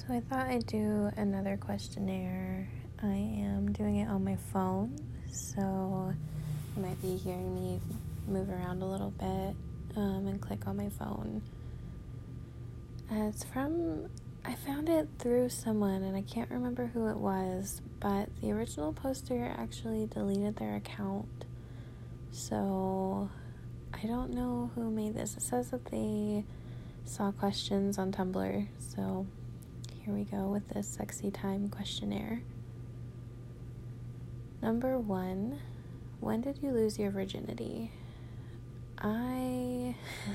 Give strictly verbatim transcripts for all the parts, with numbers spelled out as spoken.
So I thought I'd do another questionnaire. I am doing it on my phone, so you might be hearing me move around a little bit um, and click on my phone. Uh, it's from, I found it through someone, and I can't remember who it was, but the original poster actually deleted their account. So I don't know who made this. It says that they saw questions on Tumblr, so here we go with this sexy time questionnaire. Number one, when did you lose your virginity? I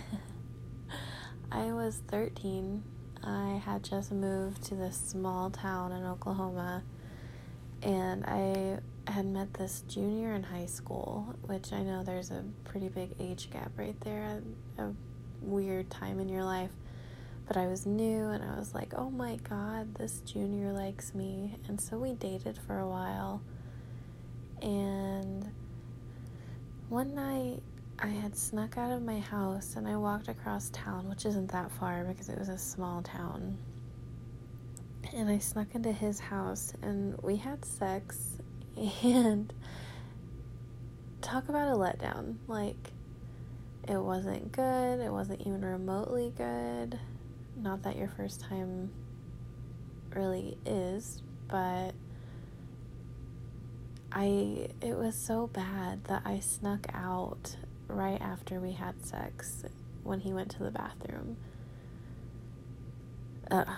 I was thirteen. I had just moved to this small town in Oklahoma, and I had met this junior in high school, which I know there's a pretty big age gap right there, a, a weird time in your life. But I was new, and I was like, oh my god, this junior likes me. And so we dated for a while. And one night, I had snuck out of my house, and I walked across town, which isn't that far because it was a small town. And I snuck into his house, and we had sex, and talk about a letdown. Like, it wasn't good, it wasn't even remotely good. Not that your first time really is, but I, it was so bad that I snuck out right after we had sex when he went to the bathroom. Ugh.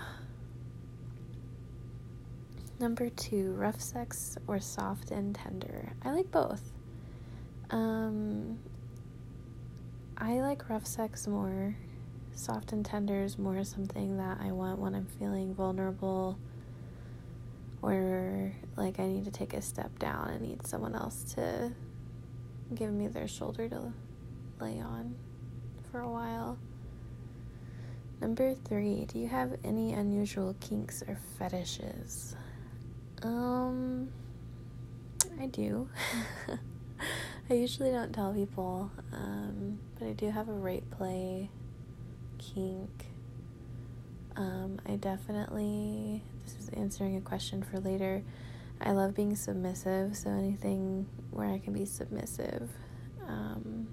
Number two, rough sex or soft and tender? I like both. Um, I like rough sex more. Soft and tender is more something that I want when I'm feeling vulnerable, or like I need to take a step down and need someone else to give me their shoulder to lay on for a while. Number three, do you have any unusual kinks or fetishes? Um, I do. I usually don't tell people, um, but I do have a rape play kink. Um, I definitely, this is answering a question for later, I love being submissive, so anything where I can be submissive. Um,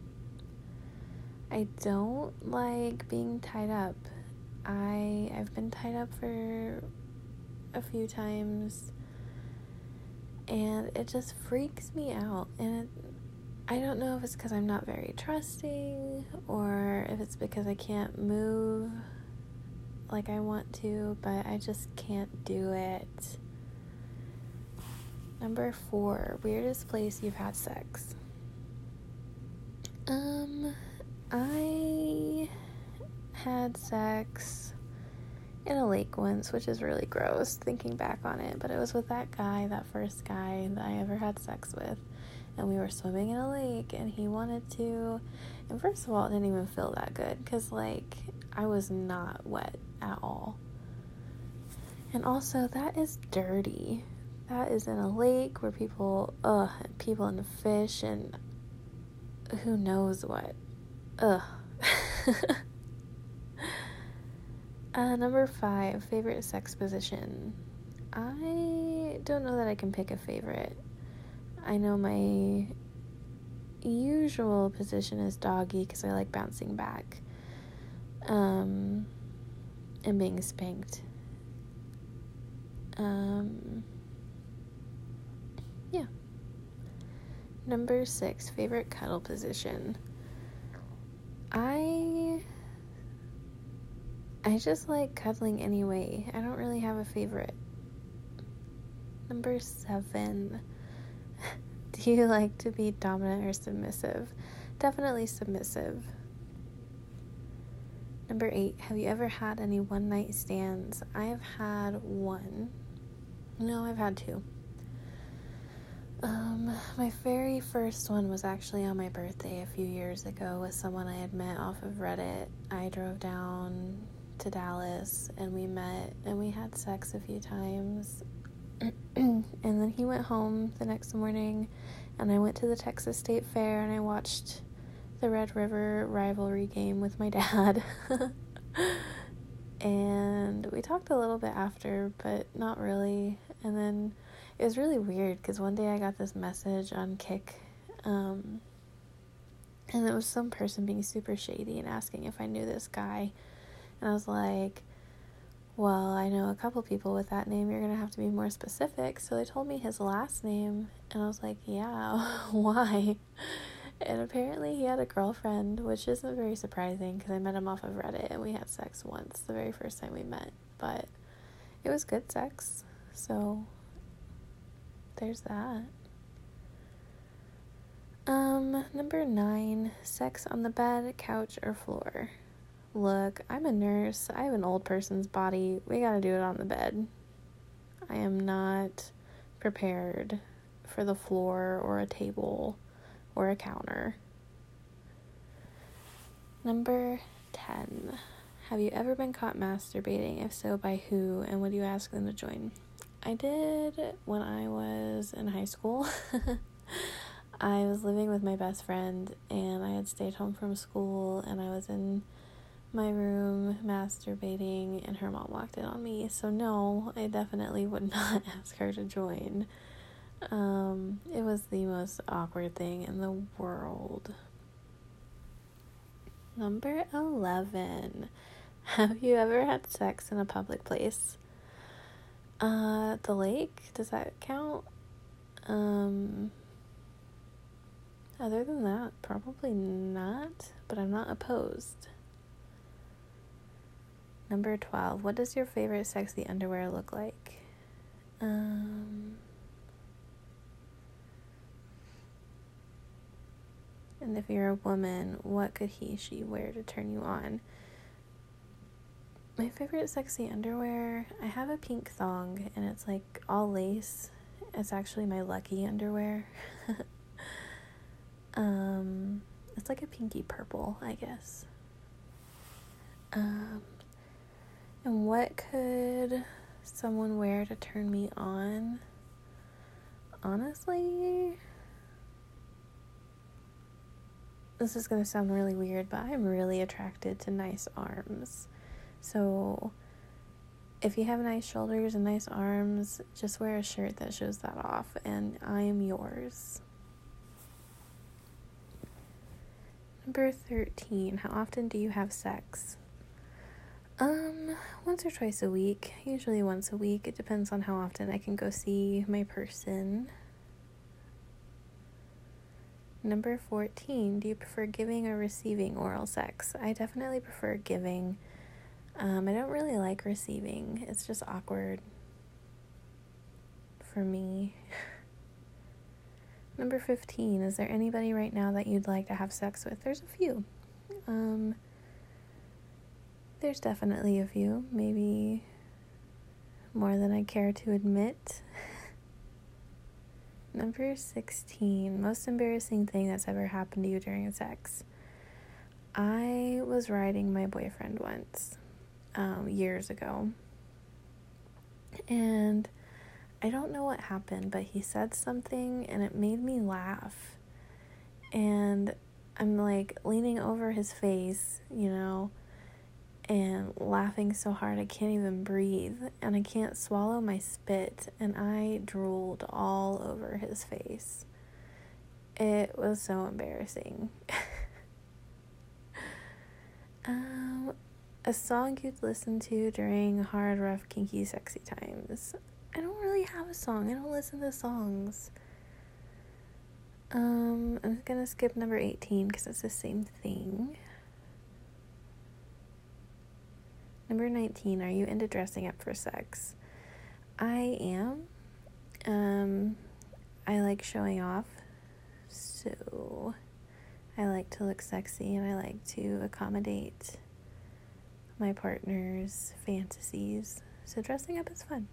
I don't like being tied up. I, I've been tied up for a few times, and it just freaks me out, and it, I don't know if it's because I'm not very trusting, or if it's because I can't move like I want to, but I just can't do it. Number four, weirdest place you've had sex? Um, I had sex in a lake once, which is really gross thinking back on it, but it was with that guy, that first guy that I ever had sex with, and we were swimming in a lake, and he wanted to, and first of all, it didn't even feel that good, because, like, I was not wet at all, and also, that is dirty. That is in a lake where people, ugh, people and fish, and who knows what, ugh. Uh, number five, favorite sex position. I don't know that I can pick a favorite. I know my usual position is doggy because I like bouncing back um, and being spanked. Um, yeah. Number six, favorite cuddle position. I... I just like cuddling anyway. I don't really have a favorite. Number seven. Do you like to be dominant or submissive? Definitely submissive. Number eight. Have you ever had any one-night stands? I have had one. No, I've had two. Um, my very first one was actually on my birthday a few years ago with someone I had met off of Reddit. I drove down to Dallas, and we met, and we had sex a few times, and then he went home the next morning, and I went to the Texas State Fair, and I watched the Red River rivalry game with my dad, And we talked a little bit after, but not really. And then it was really weird because one day I got this message on Kik, um, and it was some person being super shady and asking if I knew this guy. And I was like, well, I know a couple people with that name. You're going to have to be more specific. So they told me his last name, and I was like, yeah, why? And apparently he had a girlfriend, which isn't very surprising because I met him off of Reddit and we had sex once, the very first time we met. But it was good sex, so there's that. Um, number nine, sex on the bed, couch, or floor. Look, I'm a nurse. I have an old person's body. We gotta do it on the bed. I am not prepared for the floor or a table or a counter. Number ten. Have you ever been caught masturbating? If so, by who? And would you ask them to join? I did when I was in high school. I was living with my best friend, and I had stayed home from school, and I was in my room masturbating, and her mom walked in on me. So no, I definitely would not ask her to join. Um, it was the most awkward thing in the world. Number eleven. Have you ever had sex in a public place? Uh, the lake? Does that count? Um, other than that, probably not, but I'm not opposed. Number twelve. What does your favorite sexy underwear look like? Um... And if you're a woman, what could he, she wear to turn you on? My favorite sexy underwear, I have a pink thong, and it's like all lace. It's actually my lucky underwear. um, it's like a pinky purple, I guess. Um, and what could someone wear to turn me on? Honestly, this is going to sound really weird, but I'm really attracted to nice arms. So if you have nice shoulders and nice arms, just wear a shirt that shows that off, and I am yours. Number thirteen. How often do you have sex? Um, once or twice a week. Usually once a week. It depends on how often I can go see my person. Number fourteen, do you prefer giving or receiving oral sex? I definitely prefer giving. Um, I don't really like receiving. It's just awkward for me. Number fifteen, is there anybody right now that you'd like to have sex with? There's a few. Um, there's definitely a few. Maybe more than I care to admit. Number sixteen, most embarrassing thing that's ever happened to you during sex. I was riding my boyfriend once, um, years ago, and I don't know what happened, but he said something and it made me laugh, and I'm like leaning over his face, you know, and laughing so hard I can't even breathe, and I can't swallow my spit, and I drooled all over his face. It was so embarrassing. um, a song you'd listen to during hard, rough, kinky, sexy times. I don't really have a song. I don't listen to songs. Um, I'm gonna skip number eighteen because it's the same thing. Number nineteen, are you into dressing up for sex? I am. Um, I like showing off, so I like to look sexy, and I like to accommodate my partner's fantasies, so dressing up is fun.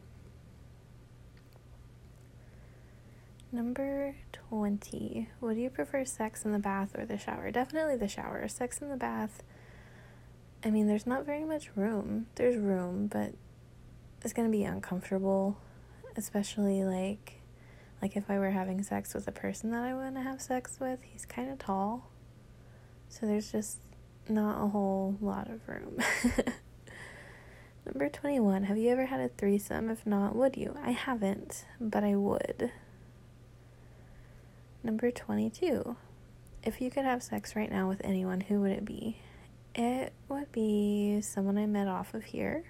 Number twenty, would you prefer sex in the bath or the shower? Definitely the shower. Sex in the bath, I mean, there's not very much room. There's room, but it's going to be uncomfortable, especially, like, like if I were having sex with a person that I want to have sex with. He's kind of tall, so there's just not a whole lot of room. Number twenty-one, have you ever had a threesome? If not, would you? I haven't, but I would. Number twenty-two, if you could have sex right now with anyone, who would it be? It would be someone I met off of here.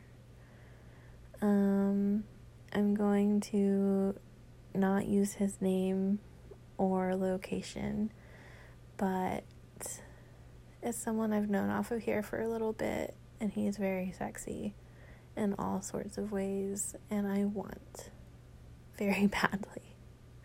Um, I'm going to not use his name or location, but it's someone I've known off of here for a little bit, and he's very sexy in all sorts of ways, and I want very badly.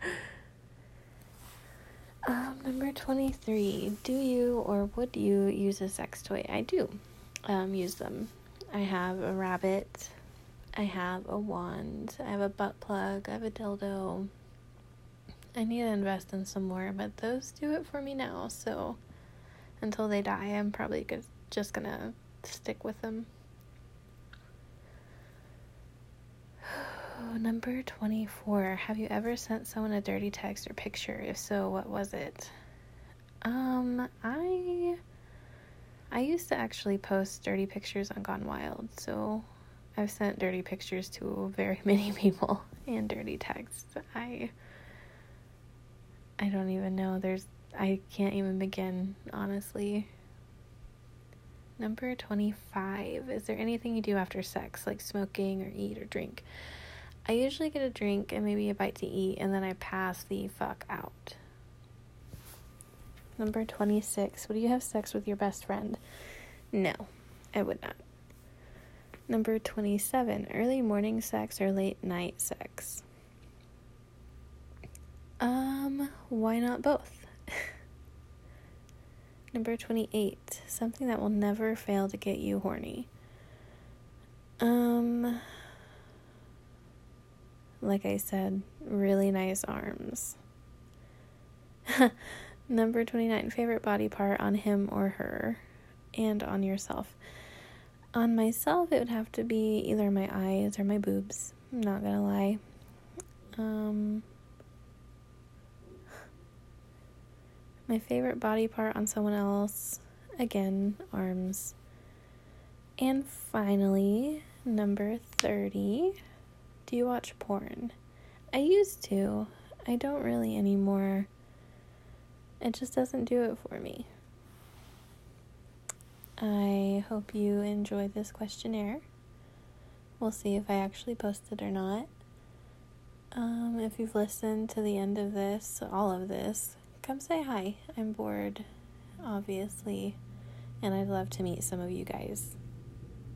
Um, number twenty-three, do you or would you use a sex toy? I do um, use them. I have a rabbit, I have a wand, I have a butt plug, I have a dildo. I need to invest in some more, but those do it for me now, so until they die, I'm probably good, just gonna stick with them. Number twenty-four, have you ever sent someone a dirty text or picture? If so, what was it? Um, I, I used to actually post dirty pictures on Gone Wild, so I've sent dirty pictures to very many people and dirty texts. I, I don't even know, there's, I can't even begin, honestly. Number twenty-five, is there anything you do after sex, like smoking or eat or drink? I usually get a drink and maybe a bite to eat, and then I pass the fuck out. Number twenty-six, would you have sex with your best friend? No, I would not. Number twenty-seven, early morning sex or late night sex? Um, why not both? Number twenty-eight, something that will never fail to get you horny. Um... Like I said, really nice arms. Number twenty-nine, favorite body part on him or her and on yourself. On myself, it would have to be either my eyes or my boobs. I'm not gonna lie. Um, my favorite body part on someone else, again, arms. And finally, number thirty. Do you watch porn? I used to. I don't really anymore. It just doesn't do it for me. I hope you enjoyed this questionnaire. We'll see if I actually post it or not. Um, if you've listened to the end of this, all of this, come say hi. I'm bored, obviously, and I'd love to meet some of you guys.